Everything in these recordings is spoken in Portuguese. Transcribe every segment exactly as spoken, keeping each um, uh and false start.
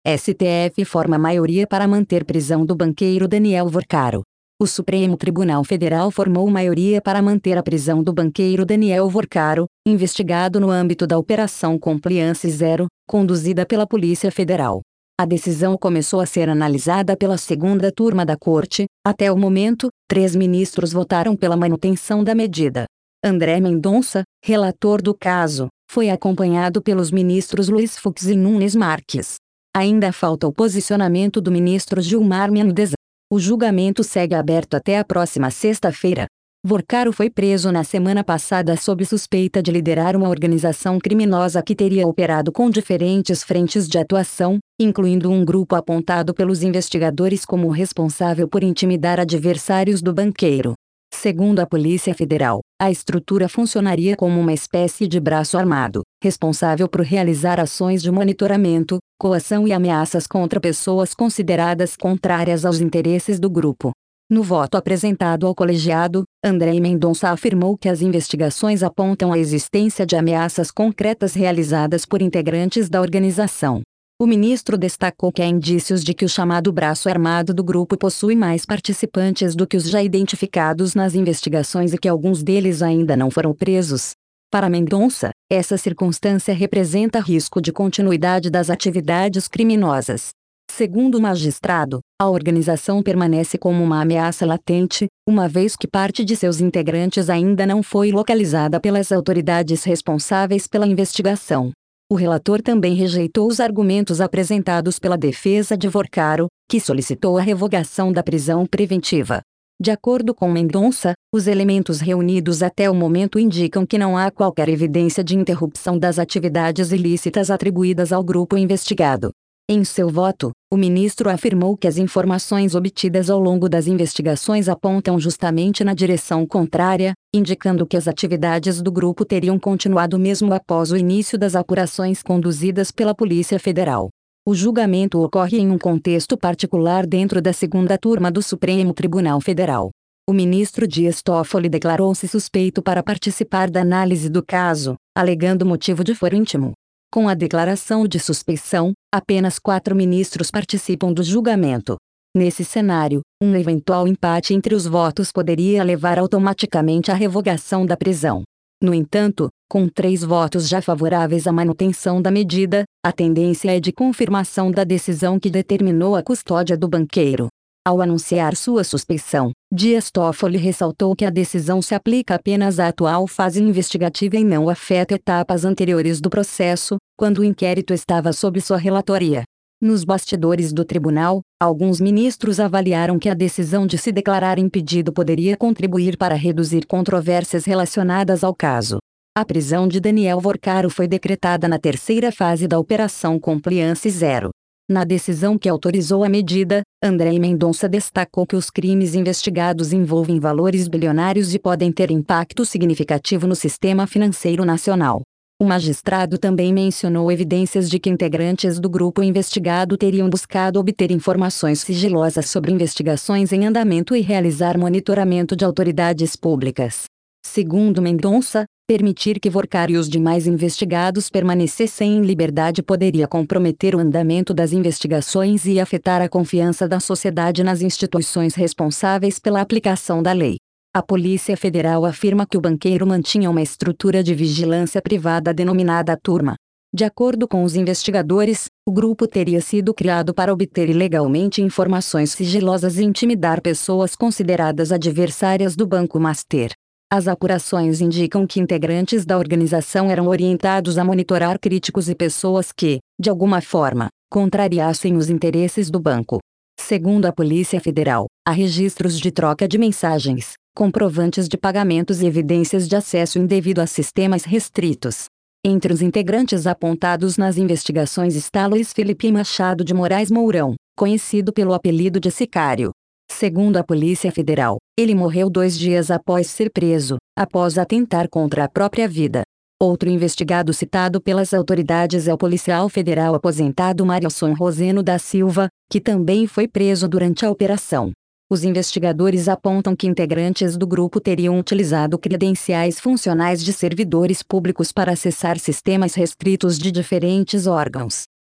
S T F forma maioria para manter prisão do banqueiro Daniel Vorcaro. O Supremo Tribunal Federal formou maioria para manter a prisão do banqueiro Daniel Vorcaro, investigado no âmbito da Operação Compliance Zero, conduzida pela Polícia Federal. A decisão começou a ser analisada pela segunda turma da Corte. Até o momento, três ministros votaram pela manutenção da medida. André Mendonça, relator do caso, foi acompanhado pelos ministros Luiz Fux e Nunes Marques. Ainda falta o posicionamento do ministro Gilmar Mendes. O julgamento segue aberto até a próxima sexta-feira. Vorcaro foi preso na semana passada sob suspeita de liderar uma organização criminosa que teria operado com diferentes frentes de atuação, incluindo um grupo apontado pelos investigadores como responsável por intimidar adversários do banqueiro. Segundo a Polícia Federal, a estrutura funcionaria como uma espécie de braço armado, responsável por realizar ações de monitoramento, coação e ameaças contra pessoas consideradas contrárias aos interesses do grupo. No voto apresentado ao colegiado, André Mendonça afirmou que as investigações apontam a existência de ameaças concretas realizadas por integrantes da organização. O ministro destacou que há indícios de que o chamado braço armado do grupo possui mais participantes do que os já identificados nas investigações e que alguns deles ainda não foram presos. Para Mendonça, essa circunstância representa risco de continuidade das atividades criminosas. Segundo o magistrado, a organização permanece como uma ameaça latente, uma vez que parte de seus integrantes ainda não foi localizada pelas autoridades responsáveis pela investigação. O relator também rejeitou os argumentos apresentados pela defesa de Vorcaro, que solicitou a revogação da prisão preventiva. De acordo com Mendonça, os elementos reunidos até o momento indicam que não há qualquer evidência de interrupção das atividades ilícitas atribuídas ao grupo investigado. Em seu voto, o ministro afirmou que as informações obtidas ao longo das investigações apontam justamente na direção contrária, indicando que as atividades do grupo teriam continuado mesmo após o início das apurações conduzidas pela Polícia Federal. O julgamento ocorre em um contexto particular dentro da segunda turma do Supremo Tribunal Federal. O ministro Dias Toffoli declarou-se suspeito para participar da análise do caso, alegando motivo de foro íntimo. Com a declaração de suspeição, apenas quatro ministros participam do julgamento. Nesse cenário, um eventual empate entre os votos poderia levar automaticamente à revogação da prisão. No entanto, com três votos já favoráveis à manutenção da medida, a tendência é de confirmação da decisão que determinou a custódia do banqueiro. Ao anunciar sua suspeição, Dias Toffoli ressaltou que a decisão se aplica apenas à atual fase investigativa e não afeta etapas anteriores do processo, quando o inquérito estava sob sua relatoria. Nos bastidores do tribunal, alguns ministros avaliaram que a decisão de se declarar impedido poderia contribuir para reduzir controvérsias relacionadas ao caso. A prisão de Daniel Vorcaro foi decretada na terceira fase da Operação Compliance Zero. Na decisão que autorizou a medida, André Mendonça destacou que os crimes investigados envolvem valores bilionários e podem ter impacto significativo no sistema financeiro nacional. O magistrado também mencionou evidências de que integrantes do grupo investigado teriam buscado obter informações sigilosas sobre investigações em andamento e realizar monitoramento de autoridades públicas. Segundo Mendonça, permitir que Vorcaro e os demais investigados permanecessem em liberdade poderia comprometer o andamento das investigações e afetar a confiança da sociedade nas instituições responsáveis pela aplicação da lei. A Polícia Federal afirma que o banqueiro mantinha uma estrutura de vigilância privada denominada Turma. De acordo com os investigadores, o grupo teria sido criado para obter ilegalmente informações sigilosas e intimidar pessoas consideradas adversárias do Banco Master. As apurações indicam que integrantes da organização eram orientados a monitorar críticos e pessoas que, de alguma forma, contrariassem os interesses do banco. Segundo a Polícia Federal, há registros de troca de mensagens, comprovantes de pagamentos e evidências de acesso indevido a sistemas restritos. Entre os integrantes apontados nas investigações está Luiz Felipe Machado de Moraes Mourão, conhecido pelo apelido de Sicário. Segundo a Polícia Federal, ele morreu dois dias após ser preso, após atentar contra a própria vida. Outro investigado citado pelas autoridades é o policial federal aposentado Marilson Roseno da Silva, que também foi preso durante a operação. Os investigadores apontam que integrantes do grupo teriam utilizado credenciais funcionais de servidores públicos para acessar sistemas restritos de diferentes órgãos.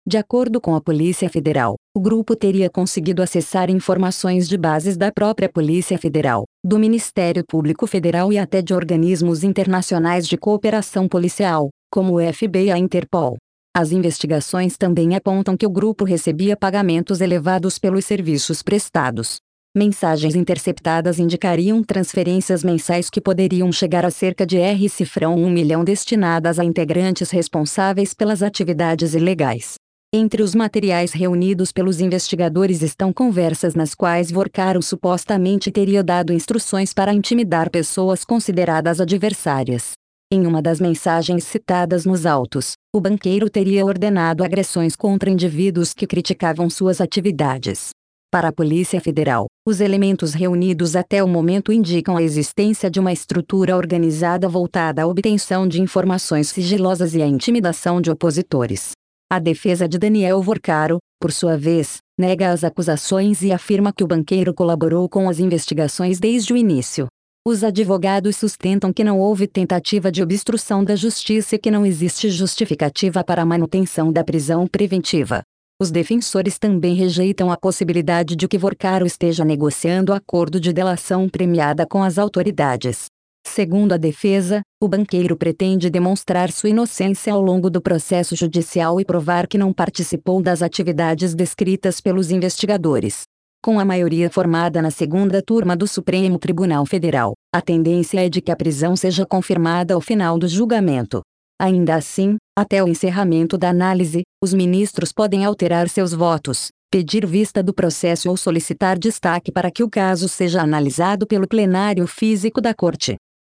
De acordo com a Polícia Federal, o grupo teria conseguido acessar informações de bases da própria Polícia Federal, do Ministério Público Federal e até de organismos internacionais de cooperação policial, como o F B I e a Interpol. As investigações também apontam que o grupo recebia pagamentos elevados pelos serviços prestados. Mensagens interceptadas indicariam transferências mensais que poderiam chegar a cerca de R$ um milhão destinadas a integrantes responsáveis pelas atividades ilegais. Entre os materiais reunidos pelos investigadores estão conversas nas quais Vorcaro supostamente teria dado instruções para intimidar pessoas consideradas adversárias. Em uma das mensagens citadas nos autos, o banqueiro teria ordenado agressões contra indivíduos que criticavam suas atividades. Para a Polícia Federal, os elementos reunidos até o momento indicam a existência de uma estrutura organizada voltada à obtenção de informações sigilosas e à intimidação de opositores. A defesa de Daniel Vorcaro, por sua vez, nega as acusações e afirma que o banqueiro colaborou com as investigações desde o início. Os advogados sustentam que não houve tentativa de obstrução da justiça e que não existe justificativa para a manutenção da prisão preventiva. Os defensores também rejeitam a possibilidade de que Vorcaro esteja negociando acordo de delação premiada com as autoridades. Segundo a defesa, o banqueiro pretende demonstrar sua inocência ao longo do processo judicial e provar que não participou das atividades descritas pelos investigadores. Com a maioria formada na segunda turma do Supremo Tribunal Federal, a tendência é de que a prisão seja confirmada ao final do julgamento. Ainda assim, até o encerramento da análise, os ministros podem alterar seus votos, pedir vista do processo ou solicitar destaque para que o caso seja analisado pelo plenário físico da Corte.